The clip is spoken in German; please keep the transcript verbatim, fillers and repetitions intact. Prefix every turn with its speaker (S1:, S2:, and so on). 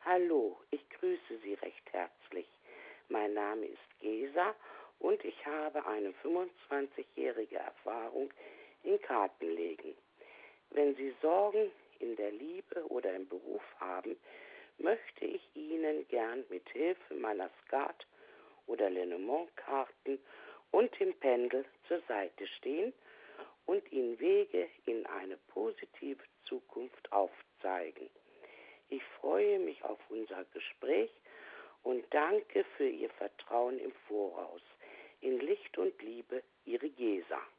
S1: Hallo, ich grüße Sie recht herzlich. Mein Name ist Gesa und ich habe eine fünfundzwanzigjährige Erfahrung in Kartenlegen. Wenn Sie Sorgen in der Liebe oder im Beruf haben, möchte ich Ihnen gern mit Hilfe meiner Skat- oder Lenormand-Karten und dem Pendel zur Seite stehen und Ihnen Wege in eine positive Zukunft aufzeigen. Ich freue mich auf unser Gespräch und danke für Ihr Vertrauen im Voraus. In Licht und Liebe, Ihre Gesa.